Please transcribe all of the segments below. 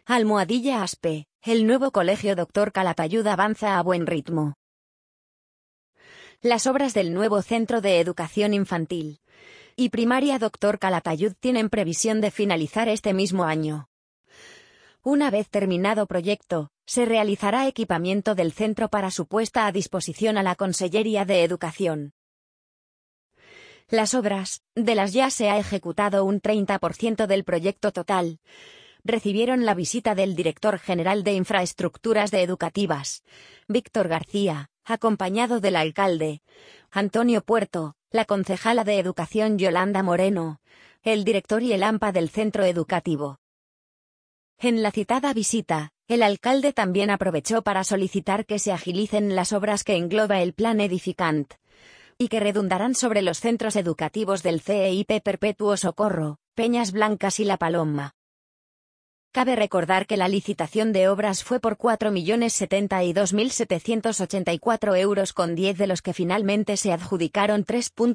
Almohadilla Aspe, el nuevo colegio Dr. Calatayud avanza a buen ritmo. Las obras del nuevo Centro de Educación Infantil y Primaria Dr. Calatayud tienen previsión de finalizar este mismo año. Una vez terminado proyecto, se realizará equipamiento del centro para su puesta a disposición a la Consellería de Educación. Las obras, de las ya se ha ejecutado un 30% del proyecto total, recibieron la visita del director general de Infraestructuras Educativas, Víctor García, acompañado del alcalde, Antonio Puerto, la concejala de Educación Yolanda Moreno, el director y el AMPA del centro educativo. En la citada visita, el alcalde también aprovechó para solicitar que se agilicen las obras que engloba el Plan Edificant y que redundarán sobre los centros educativos del CEIP Perpetuo Socorro, Peñas Blancas y La Paloma. Cabe recordar que la licitación de obras fue por 4.072.784 euros con 10, de los que finalmente se adjudicaron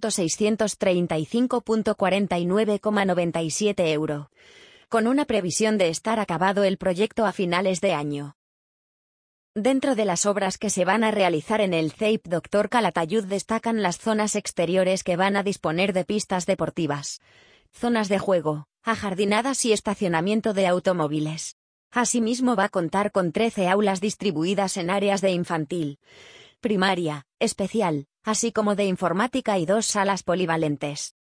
3.635.49,97 euros, con una previsión de estar acabado el proyecto a finales de año. Dentro de las obras que se van a realizar en el CEIP Dr. Calatayud destacan las zonas exteriores que van a disponer de pistas deportivas, zonas de juego, ajardinadas y estacionamiento de automóviles. Asimismo va a contar con 13 aulas distribuidas en áreas de infantil, primaria, especial, así como de informática y 2 salas polivalentes.